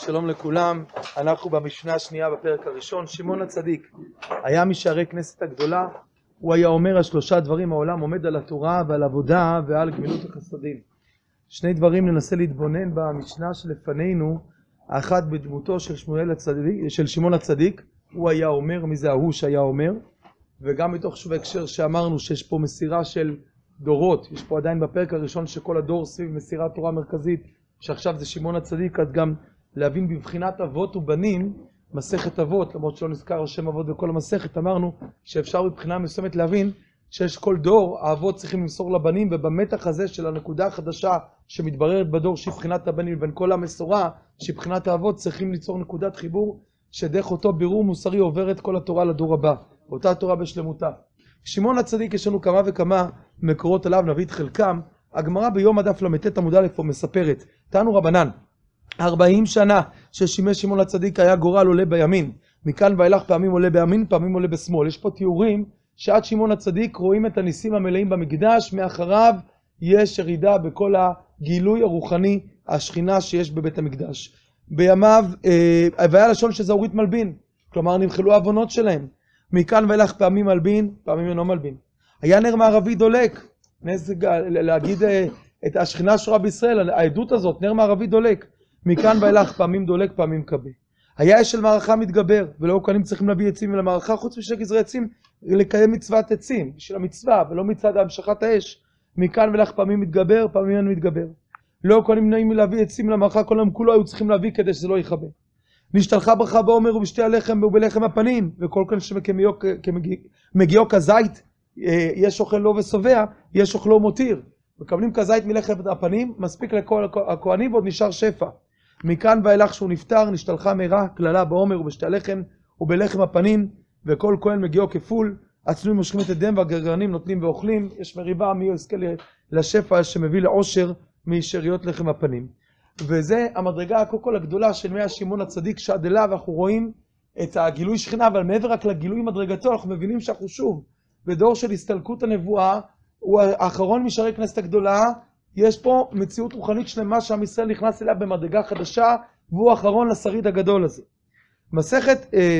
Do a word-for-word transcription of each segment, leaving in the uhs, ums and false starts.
שלום לכולם. אנחנו במשנה השנייה בפרק הראשון. שמעון הצדיק היה משערי כנסת הגדולה. הוא היה אומר על שלושה דברים: העולם עומד על התורה ועל עבודה ועל גמילות החסדים. שני דברים ננסה להתבונן במשנה שלפנינו. האחד בדמותו של שמואל הצדיק, של שמעון הצדיק. הוא היה אומר, מי זה ההוא שהיה אומר, וגם מתוך שוב הקשר שאמרנו שיש פה מסירה של דורות. יש פה עדיין בפרק הראשון שכל הדור סביב מסירת תורה מרכזית, שעכשיו זה שמעון הצדיק. אז גם להבין בבחינת אבות ובנים, מסכת אבות, למרות שלא נזכר השם אבות בכל המסכת, אמרנו שאפשר בבחינה מסוימת להבין שיש כל דור האבות צריכים למסור לבנים, ובמתח הזה של הנקודה החדשה שמתבררת בדור שהיא בחינת הבנים, ובין כל המסורה שהיא בחינת האבות, צריכים ליצור נקודת חיבור שדרך אותו בירור מוסרי עוברת כל התורה לדור הבא, אותה תורה בשלמותה. שמעון הצדיק יש לנו כמה וכמה מקורות עליו, נביא את חלקם. הגמרא ביום הדף למתת עמוד א' פה מספרת, תנו רבנן, ארבעים שנה ששימש שמעון הצדיק היה גורל עולה בימין, מכאן ואילך פעמים עולה בימין, פעמים עולה בשמאל. יש פה תיאורים שעד שמעון הצדיק רואים את הניסים המלאים במקדש, מאחריו יש ירידה בכל הגילוי הרוחני, השכינה שיש בבית המקדש. בימיו, אה, והיה לשון שזהורית מלבין, כלומר נמחלו העוונות שלהם. מכאן ואילך פעמים מלבין, פעמים אינו מלבין. היה נר מערבי דולק, נזג, להגיד אה, את השכינה שורה בישראל, העדות הזאת, נר מערבי דולק. מכאן ואילך פעמים דולק, פעמים קבה. היה אש של מערכה מתגבר, ולא כהנים צריכים להביא עצים למערכה, חוץ משל גזרי עצים, לקיים מצוות עצים, בשביל המצווה, ולא מצד המשכת האש. מכאן ואילך פעמים מתגבר, פעמים אין מתגבר. לא כהנים נעים מלהביא עצים למערכה, כל היום כולו היו צריכים להביא כדי שזה לא יכבה. נשתלחה ברכה בעומר ובשתי הלחם ובלחם הפנים, וכל כאן שמגיעו כזית, יש אוכל לו ושובע, יש אוכלו מותיר. מקבלים כזית מלחם הפנים, מספיק לכל הכהנים ועוד נשאר שפע. מכאן ואילך שהוא נפטר, נשתלחה מהרה כללה בעומר ובשתי הלחם ובלחם הפנים, וכל כהן מגיעו כפול, הצנועים מושכים את ידיהם והגרגרנים נותנים ואוכלים. יש מריבה מי יזכה לשפע שמביא לעושר משאריות לחם הפנים. וזה המדרגה הכל כל הגדולה של מאה שמעון הצדיק, שעד אליו אנחנו רואים את הגילוי שכינה, אבל מעבר רק לגילוי מדרגתו אנחנו מבינים שאנחנו שוב בדור של הסתלקות הנבואה, הוא האחרון משערי כנסת הגדולה. יש פה מציאות רוחנית שלמה שעם ישראל נכנס אליה במדרגה חדשה, והוא האחרון לשריד הגדול הזה. מסכת אה,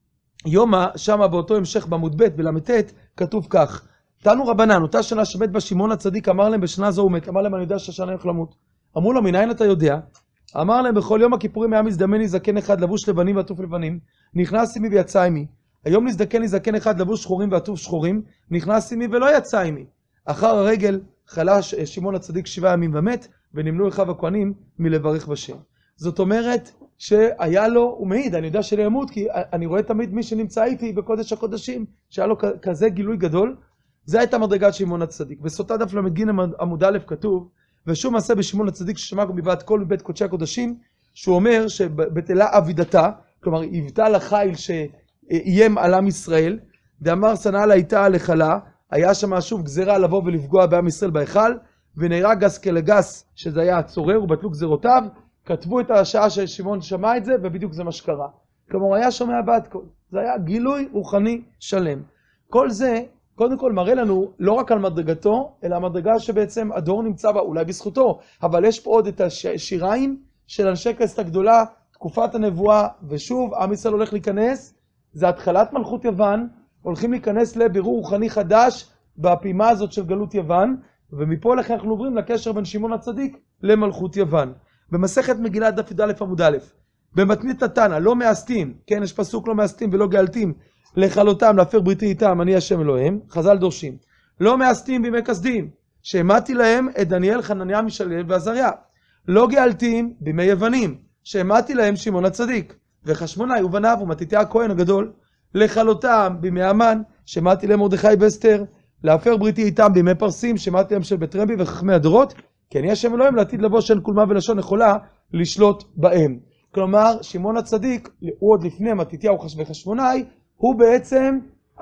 יומא, שמה באותו המשך בעמוד ב' בלמתת, כתוב כך: תנו רבנן, אותה שנה שמת בה שמעון הצדיק, אמר להם בשנה זו הוא מת. אמר להם, אני יודע שהשנה הולך למות. אמרו לו, מניין אתה יודע? אמר להם, בכל יום הכיפורים היה מזדמן זקן אחד לבוש לבנים ועטוף לבנים, נכנס עמי ויצא עמי. היום נזדקן לי זקן אחד לבוש שחורים ועטוף שחורים, נכנס עמי ולא יצא עמי. אחר הרגל חלש שמעון הצדיק שבעה ימים ומת, ונמנו אחיו הכהנים מלברך בשם. זאת אומרת שהיה לו, הוא מעיד, אני יודע שלא ימות, כי אני רואה תמיד מי שנמצא איתי בקודש הקודשים, שהיה לו כזה גילוי גדול. זה הייתה מדרגת שמעון הצדיק. בסוטה דף למד ג' עמוד א' כתוב, ושום מעשה בשמעון הצדיק ששמע מבעד כל בית קודשי הקודשים, שהוא אומר שבטלה אבידתה, כלומר היוותה לחיל שאיים על עם ישראל, דאמר שנאה לה הייתה לחלה, היה שם שוב גזירה לבוא ולפגוע בעם ישראל בהיכל, ונהרג גס כלגס, שזה היה הצורר, ובטלו גזירותיו. כתבו את השעה ששמעון שמע את זה, ובדיוק זה מה שקרה. כלומר, הוא היה שומע בעד כל. זה היה גילוי רוחני שלם. כל זה, קודם כל, מראה לנו לא רק על מדרגתו, אלא המדרגה שבעצם הדור נמצא בה, אולי בזכותו, אבל יש פה עוד את השיריים של אנשי כנסת הגדולה, תקופת הנבואה, ושוב, עם ישראל הולך להיכנס, זה התחלת מלכות יוון, הולכים להיכנס לבירור רוחני חדש בפעימה הזאת של גלות יוון, ומפה לכן אנחנו עוברים לקשר בין שמעון הצדיק למלכות יוון. במסכת מגילת דף י"א עמוד א', במתנית התנא, לא מאסתים, כן, יש פסוק לא מאסתים ולא גאלתים, לכלותם להפר בריתי איתם, אני השם אלוהים, חז"ל דורשים. לא מאסתים בימי כסדים, שהמתי להם את דניאל, חנניה, מישאל ועזריה. לא גאלתים בימי יוונים, שהמתי להם שמעון הצדיק, וחשמונאי ובניו ומתתיה הכהן הגדול. לכלותם בימי המן, שמעתי להם מרדכי ואסתר. להפר בריתי איתם בימי פרסים, שמעתי להם של בית רבי וחכמי הדורות, כי אני השם אלוהים לעתיד לבוא שאין קולמה ולשון יכולה לשלוט בהם. כלומר, שמעון הצדיק, הוא עוד לפני מתתיהו וחשמונאי, הוא בעצם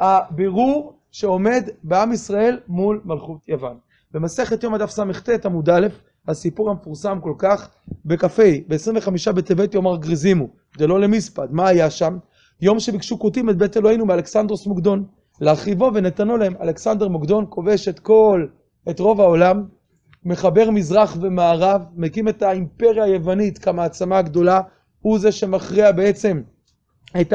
הבירור שעומד בעם ישראל מול מלכות יוון. במסכת יום הדף ס"ט עמוד א', הסיפור המפורסם כל כך, בקפי, ב-עשרים וחמישה בטבת יאמר גריזימו, זה לא למספד. מה היה שם? יום שביקשו כותים את בית אלוהינו מאלכסנדרוס מוקדון, להרחיבו ונתנו להם. אלכסנדר מוקדון כובש את כל, את רוב העולם, מחבר מזרח ומערב, מקים את האימפריה היוונית כמעצמה גדולה, הוא זה שמכריע בעצם את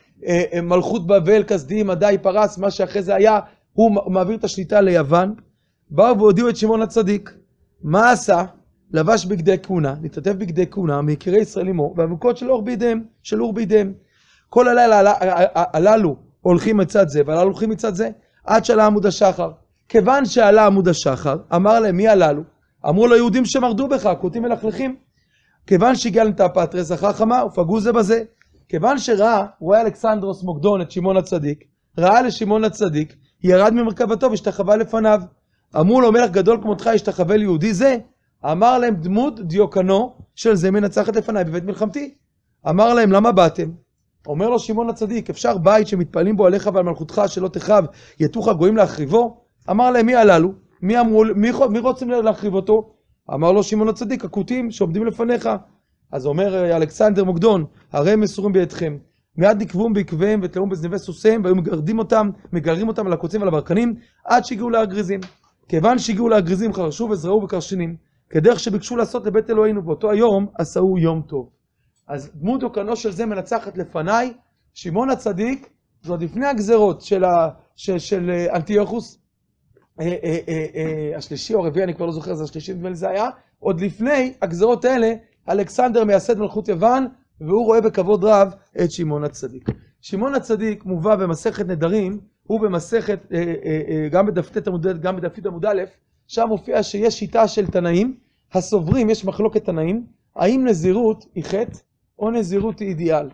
המלכות בבל, כסדים, מדי, פרס, מה שאחרי זה היה, הוא מעביר את השליטה ליוון. באו והודיעו את שמעון הצדיק. מה עשה? לבש בגדי כהונה, נתעטף בגדי כהונה, מיקירי ישראל עמו, והאבוקות של אור בידיהם, של אור בידיהם. כל הלילה הללו הולכים מצד זה, והללו הולכים מצד זה, עד שעלה עמוד השחר. כיוון שעלה עמוד השחר, אמר להם, מי הללו? אמרו לו, יהודים שמרדו בך, כותים מלכלכים. כיוון שהגיע לתאפתרס, זכר חמה, ופגעו זה בזה. כיוון שראה, רואה אלכסנדרוס מוקדון את שמעון הצדיק, ראה לשמעון הצדיק, ירד ממרכבתו והשתחווה לפניו. אמרו לו, מלך גדול כמותך ישתחווה ליהודי זה? אמר להם, דמות דיוקנו של זה מנצחת לפניי בבית מלחמתי. אמר להם, למה באתם? אומר לו שמעון הצדיק, אפשר בית שמתפעלים בו עליך ועל מלכותך שלא תחב, יתוך הגויים להחריבו? אמר להם, מי הללו? מי, אמרו, מי, מי רוצים להחריב אותו? אמר לו שמעון הצדיק, הכותים שעומדים לפניך. אז אומר אלכסנדר מוקדון, הרי הם מסורים בידכם. מיד נקבום בעקביהם ותלאום בזנבי סוסיהם, והיו מגרדים אותם, מגררים אותם על הקוצים ועל הברקנים, עד שהגיעו להגריזים. כיוון שהגיעו להגריזים, חרשו וזרעו בקרשינים, כדרך שביקשו לעשות לבית אלוהינו, באותו היום עשהו יום טוב. אז דמות דיוקנו של זה מנצחת לפניי. שמעון הצדיק, זה עוד לפני הגזרות של, ה, של, של אנטיוכוס, אה, אה, אה, אה, השלישי או הרביעי, אני כבר לא זוכר, זה השלישי, נדמה לי זה היה, עוד לפני הגזרות האלה, אלכסנדר מייסד מלכות יוון, והוא רואה בכבוד רב את שמעון הצדיק. שמעון הצדיק מובא במסכת נדרים, הוא במסכת, אה, אה, אה, גם בדף ט' עמוד ב', גם בדף י' עמוד א', שם מופיע שיש שיטה של תנאים, הסוברים, יש מחלוקת תנאים, האם נזירות היא חטא או נזירות היא אידיאל.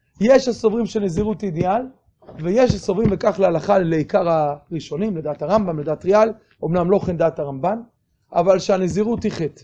יש הסוברים שנזירות היא אידיאל, ויש הסוברים בכך להלכה לעיקר הראשונים, לדעת הרמב"ם, לדעת ריאל, אמנם לא כן דעת הרמב"ן, אבל שהנזירות היא חטא.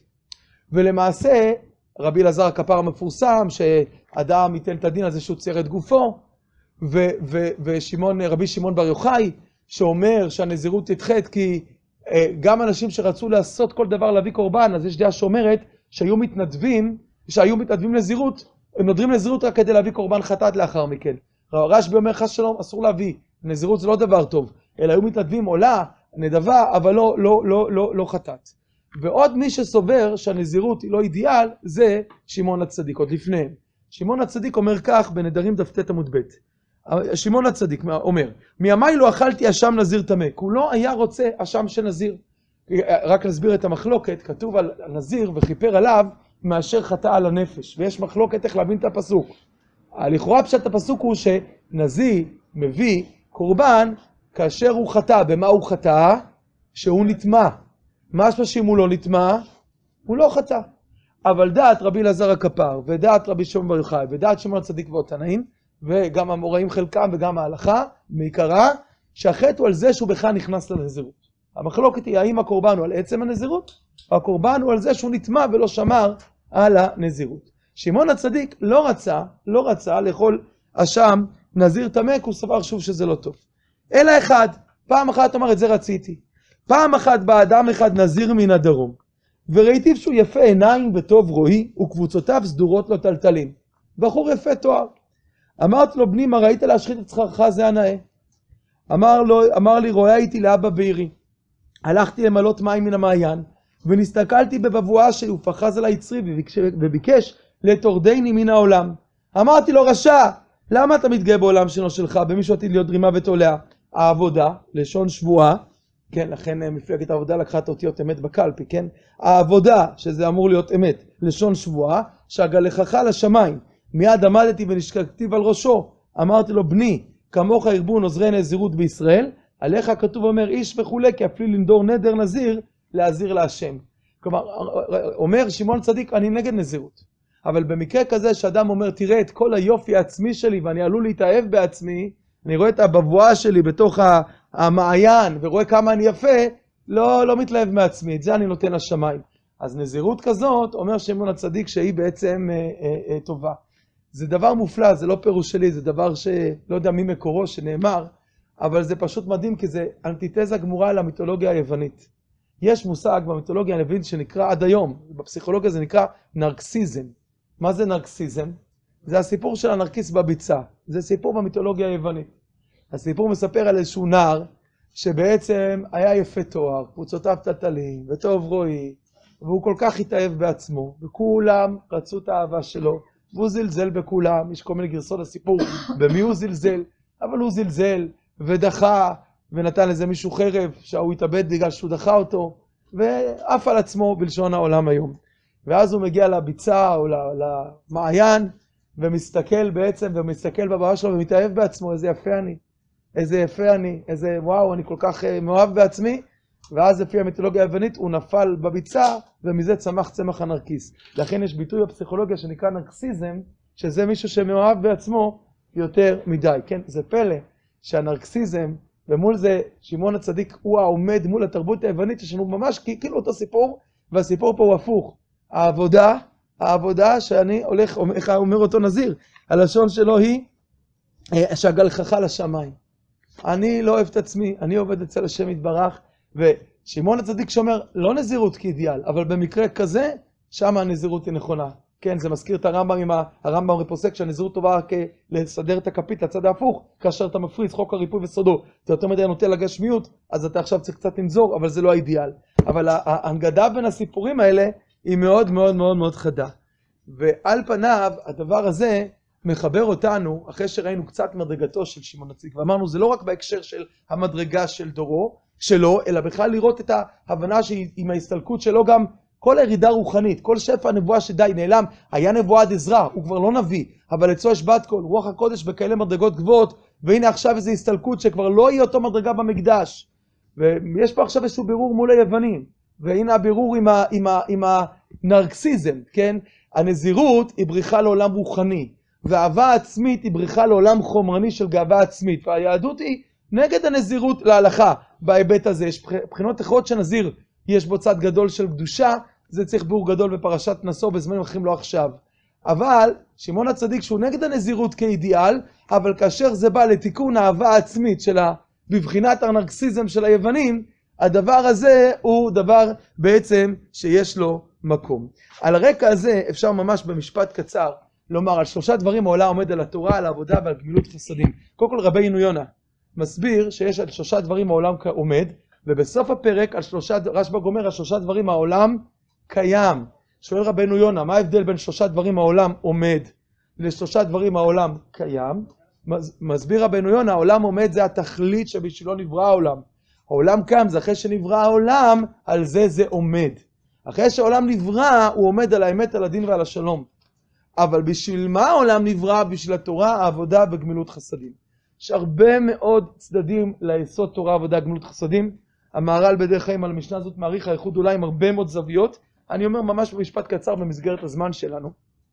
ולמעשה, רבי אלעזר הכפר המפורסם, שאדם ייתן את הדין על זה שהוא צייר את גופו, ו- ו- ושמעון, רבי שמעון בר יוחאי, שאומר שהנזירות היא חטא, כי אה, גם אנשים שרצו לעשות כל דבר להביא קורבן, אז יש דעה שאומרת שהיו מתנדבים, שהיו מתנדבים לזירות, הם נודרים לזירות רק כדי להביא קורבן חטאת לאחר מכן. רשב"י אומר חס שלום, אסור להביא, נזירות זה לא דבר טוב, אלא היו מתנדבים עולה, נדבה, אבל לא, לא, לא, לא, לא חטאת. ועוד מי שסובר שהנזירות היא לא אידיאל, זה שמעון הצדיק, עוד לפניהם. שמעון הצדיק אומר כך בנדרים דף ט' עמוד ב'. שמעון הצדיק אומר, מימי לא אכלתי אשם נזיר טמא, הוא לא היה רוצה אשם של נזיר. רק להסביר את המחלוקת, כתוב על נזיר וכיפר עליו מאשר חטא על הנפש, ויש מחלוקת איך להבין את הפסוק. לכאורה פשט הפסוק הוא שנזיר מביא קורבן כאשר הוא חטא. במה הוא חטא? שהוא נטמא. משמע שאם הוא לא נטמא, הוא לא חטא. אבל דעת רבי אלעזר הכפר, ודעת רבי שמעון בר יוחאי, ודעת שמעון הצדיק והתנאים, וגם המוראים חלקם וגם ההלכה, מעיקרה, שהחטא הוא על זה שהוא בכלל נכנס לנזירות. המחלוקת היא האם הקורבן הוא על עצם הנזירות, או הקורבן הוא על זה שהוא נטמא ולא שמר על הנזירות. שמעון הצדיק לא רצה, לא רצה לאכול אשם נזיר טמא, הוא סבר שוב שזה לא טוב. אלא אחד, פעם אחת אמר את זה רציתי. פעם אחת בא אדם אחד נזיר מן הדרום, וראיתיו שהוא יפה עיניים וטוב רואי, וקבוצותיו סדורות לו טלטלים. בחור יפה תואר. אמרתי לו, בני, מה ראית להשחית את שכרך זה הנאה? אמר, לו, אמר לי, רואה הייתי לאבא בעירי. הלכתי למלות מים מן המעיין, ונסתכלתי בבבואה שלי, ופחז עלי יצרי, וביקש, וביקש לתורדני מן העולם. אמרתי לו, רשע, למה אתה מתגאה בעולם שלו שלך, במישהו עתיד להיות רימה ותולע? העבודה, לשון שבועה, כן, לכן מפלגת העבודה לקחה את אותיות אמת בקלפי, כן? העבודה, שזה אמור להיות אמת, לשון שבועה, שהגלחך לשמיים. מיד עמדתי ונשקקתי על ראשו, אמרתי לו, בני, כמוך ארגון עוזרי נזירות בישראל, עליך כתוב אומר איש וכולי, כי אפילו לנדור נדר נזיר, להזיר להשם. כלומר, אומר שמעון צדיק, אני נגד נזירות. אבל במקרה כזה שאדם אומר, תראה את כל היופי העצמי שלי, ואני עלול להתאהב בעצמי, אני רואה את הבבואה שלי בתוך המעיין, ורואה כמה אני יפה, לא, לא מתלהב מעצמי, את זה אני נותן לשמיים. אז נזירות כזאת, אומר שמעון הצדיק שהיא בעצם אה, אה, אה, טובה. זה דבר מופלא, זה לא פירוש שלי, זה דבר שלא יודע מי מקורו שנאמר, אבל זה פשוט מדהים, כי זה אנטיתזה גמורה למיתולוגיה היוונית. יש מושג במיתולוגיה היוונית שנקרא עד היום, בפסיכולוגיה זה נקרא נרקסיזם. מה זה נרקסיזם? זה הסיפור של הנרקיס בביצה. זה סיפור במיתולוגיה היוונית. הסיפור מספר על איזשהו נער, שבעצם היה יפה תואר, קבוצותיו טלטלים, וטוב רואי, והוא כל כך התאהב בעצמו, וכולם רצו את האהבה שלו, והוא זלזל בכולם, יש כל מיני גרסות לסיפור במי הוא זלזל, אבל הוא זלזל ודחה ונתן לזה מישהו חרב שהוא התאבד בגלל שהוא דחה אותו, ואף על עצמו בלשון העולם היום. ואז הוא מגיע לביצה או למעיין ומסתכל בעצם, ומסתכל בבעיה שלו ומתאהב בעצמו, איזה יפה אני, איזה יפה אני, איזה וואו, אני כל כך מאוהב בעצמי. ואז לפי המיתולוגיה היוונית הוא נפל בביצה, ומזה צמח צמח הנרקיס. לכן יש ביטוי בפסיכולוגיה שנקרא נרקסיזם, שזה מישהו שמאוהב בעצמו יותר מדי. כן, זה פלא שהנרקסיזם, ומול זה שמעון הצדיק הוא העומד מול התרבות היוונית, יש לנו ממש כאילו אותו סיפור, והסיפור פה הוא הפוך. העבודה, העבודה שאני הולך, איך אומר אותו נזיר, הלשון שלו היא שהגלחכה לשמיים. אני לא אוהב את עצמי, אני עובד אצל השם יתברך, ושמעון הצדיק שאומר, לא נזירות כאידיאל, אבל במקרה כזה, שם הנזירות היא נכונה. כן, זה מזכיר את הרמב"ם, עם הרמב"ם פוסק שהנזירות טובה רק לסדר את הכפית לצד ההפוך, כאשר אתה מפריז חוק הריפוי וסודו, אתה יותר מדי נוטה לגשמיות, אז אתה עכשיו צריך קצת לנזור, אבל זה לא האידיאל. אבל ההנגדה בין הסיפורים האלה היא מאוד מאוד מאוד מאוד חדה. ועל פניו, הדבר הזה מחבר אותנו, אחרי שראינו קצת מדרגתו של שמעון הצדיק, ואמרנו, זה לא רק בהקשר של המדרגה של דורו, שלו, אלא בכלל לראות את ההבנה שעם ההסתלקות שלו גם כל הירידה רוחנית, כל שפע הנבואה שדי נעלם, היה נבואת עזרא, הוא כבר לא נביא, אבל אצלו יש בת קול, רוח הקודש בכאלה מדרגות גבוהות, והנה עכשיו איזו הסתלקות שכבר לא יהיה אותו מדרגה במקדש, ויש פה עכשיו איזשהו בירור מול היוונים, והנה הבירור עם, ה, עם, ה, עם הנרקסיזם, כן? הנזירות היא בריחה לעולם רוחני, והאהבה עצמית היא בריחה לעולם חומרני של גאווה עצמית, והיהדות היא נגד הנזירות להלכה בהיבט הזה. יש בחינות אחרות שנזיר יש בו צד גדול של קדושה, זה צריך ביאור גדול בפרשת נשוא בזמנים אחרים לא עכשיו. אבל שמעון הצדיק שהוא נגד הנזירות כאידיאל, אבל כאשר זה בא לתיקון האהבה העצמית שלה בבחינת הנרקסיזם של היוונים, הדבר הזה הוא דבר בעצם שיש לו מקום. על הרקע הזה אפשר ממש במשפט קצר לומר על שלושה דברים העולה עומד על התורה, על העבודה ועל גמילות חסדים. קודם כל רבינו יונה מסביר שיש על שלושה דברים העולם עומד, ובסוף הפרק על שלושה, רשב"ג אומר על שלושה דברים העולם קיים. שואל רבינו יונה, מה ההבדל בין שלושה דברים העולם עומד לשלושה דברים העולם קיים? מסביר רבינו יונה, העולם עומד זה התכלית שבשבילו נברא העולם. העולם קם זה אחרי שנברא העולם, על זה זה עומד. אחרי שהעולם נברא, הוא עומד על האמת, על הדין ועל השלום. אבל בשביל מה העולם נברא? בשביל התורה, העבודה וגמילות חסדים. יש הרבה מאוד צדדים ליסוד תורה, עבודה, גמילות חסדים. המהר"ל בדרך חיים על המשנה הזאת מעריך האיחוד אולי עם הרבה מאוד זוויות. אני אומר ממש במשפט קצר במסגרת הזמן שלנו.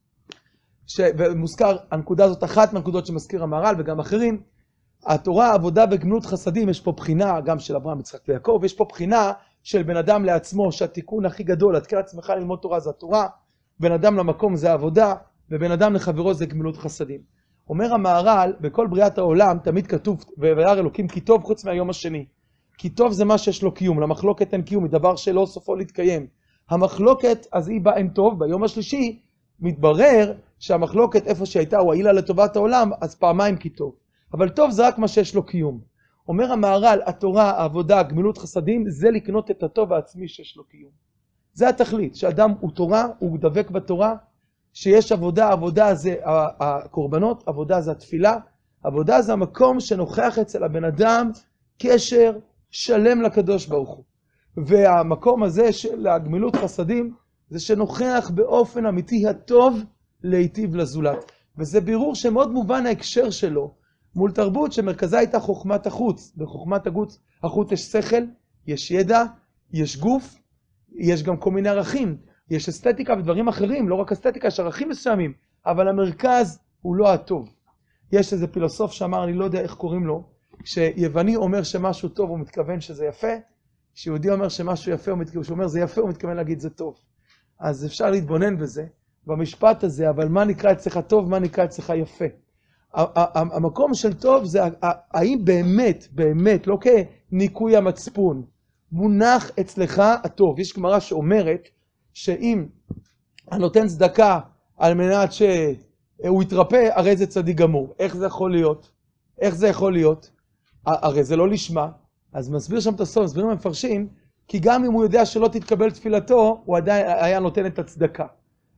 ש... ומוזכר, הנקודה הזאת אחת מהנקודות שמזכיר המהר"ל וגם אחרים. התורה, עבודה וגמילות חסדים, יש פה בחינה גם של אברהם, יצחק ויעקב, ויש פה בחינה של בן אדם לעצמו, שהתיקון הכי גדול, להתקל עצמך ללמוד תורה זה התורה, בן אדם למקום זה העבודה, ובן אדם לחברו זה גמילות חסדים. אומר המהר"ל, בכל בריאת העולם תמיד כתוב, וירא אלוקים כי טוב חוץ מהיום השני. כי טוב זה מה שיש לו קיום, למחלוקת אין קיום, מדבר שלא סופו להתקיים. המחלוקת, אז היא באה אין טוב, ביום השלישי מתברר שהמחלוקת איפה שהייתה, הוא העילה לטובת העולם, אז פעמיים כי טוב. אבל טוב זה רק מה שיש לו קיום. אומר המהר"ל, התורה, העבודה, גמילות חסדים, זה לקנות את הטוב העצמי שיש לו קיום. זה התכלית, שאדם הוא תורה, הוא דבק בתורה, שיש עבודה, עבודה זה הקורבנות, עבודה זה התפילה, עבודה זה המקום שנוכח אצל הבן אדם קשר שלם לקדוש ברוך הוא. והמקום הזה של הגמילות חסדים, זה שנוכח באופן אמיתי הטוב להיטיב לזולת. וזה בירור שמאוד מובן ההקשר שלו, מול תרבות שמרכזה הייתה חוכמת החוץ. בחוכמת החוץ, החוץ יש שכל, יש ידע, יש גוף, יש גם כל מיני ערכים. יש אסתטיקה ודברים אחרים, לא רק אסתטיקה, יש ערכים מסוימים, אבל המרכז הוא לא הטוב. יש איזה פילוסוף שאמר, אני לא יודע איך קוראים לו, כשיווני אומר שמשהו טוב הוא מתכוון שזה יפה, כשיהודי אומר שמשהו יפה, כשהוא אומר זה יפה הוא מתכוון להגיד זה טוב. אז אפשר להתבונן בזה, במשפט הזה, אבל מה נקרא אצלך טוב, מה נקרא אצלך יפה. המקום של טוב זה האם באמת, באמת, לא כניקוי המצפון, מונח אצלך הטוב. יש גמרא שאומרת שאם הנותן צדקה על מנת שהוא יתרפא, הרי זה צדיק גמור. איך זה יכול להיות? איך זה יכול להיות? הרי זה לא לשמה. אז מסביר שם את הסוף, מסבירים המפרשים, כי גם אם הוא יודע שלא תתקבל תפילתו, הוא עדיין היה נותן את הצדקה.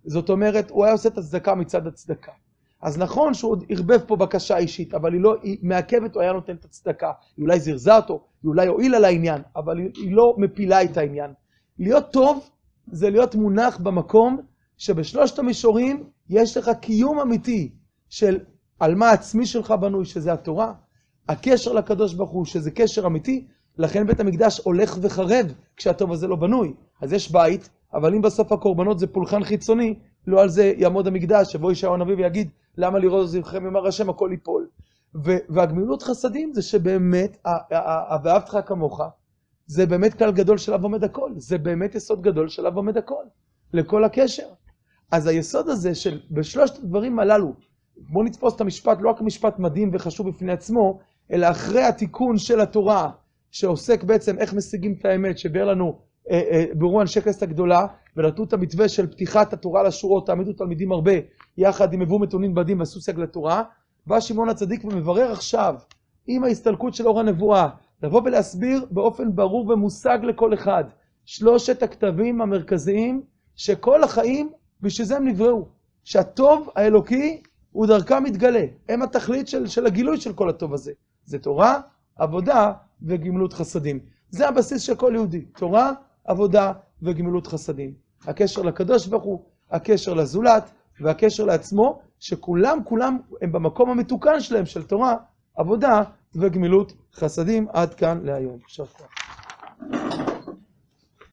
זאת אומרת, הוא היה עושה את הצדקה מצד הצדקה. אז נכון שהוא עוד הרבב פה בקשה אישית, אבל היא לא, היא מעכבת, הוא היה נותן את הצדקה. היא אולי זרזה אותו, היא אולי הועילה לעניין, אבל היא, היא לא מפילה את העניין. להיות טוב זה להיות מונח במקום שבשלושת המישורים יש לך קיום אמיתי של על מה העצמי שלך בנוי, שזה התורה, הקשר לקדוש ברוך הוא, שזה קשר אמיתי, לכן בית המקדש הולך וחרב כשהטוב הזה לא בנוי. אז יש בית, אבל אם בסוף הקורבנות זה פולחן חיצוני, לא על זה יעמוד המקדש, שבו ישעיהו הנביא ויגיד, למה לראות זבחכם יאמר השם הכל ייפול. והגמילות חסדים זה שבאמת, ואהבת לך כמוך, זה באמת כלל גדול שלב עומד הכל, זה באמת יסוד גדול שלב עומד הכל, לכל הקשר. אז היסוד הזה של בשלושת הדברים הללו, בואו נתפוס את המשפט לא רק משפט מדהים וחשוב בפני עצמו, אלא אחרי התיקון של התורה, שעוסק בעצם איך משיגים את האמת, שביאר לנו אה, אה, ביארו אנשי כנסת הגדולה, ונתנו את המתווה של פתיחת התורה לשורות, תעמידו תלמידים הרבה, יחד עם הבאו מתונים בדים ועשו סייג לתורה, בא שמעון הצדיק ומברר עכשיו, עם ההסתלקות של אור הנבואה, לבוא ולהסביר באופן ברור ומושג לכל אחד, שלושת הכתבים המרכזיים, שכל החיים בשביל זה הם נבראו, שהטוב האלוקי הוא דרכם מתגלה, הם התכלית של, של הגילוי של כל הטוב הזה, זה תורה, עבודה וגמילות חסדים. זה הבסיס של כל יהודי, תורה, עבודה וגמילות חסדים. הקשר לקדוש ברוך הוא, הקשר לזולת והקשר לעצמו, שכולם כולם הם במקום המתוקן שלהם של תורה, עבודה וגמילות חסדים. עד כאן להיום.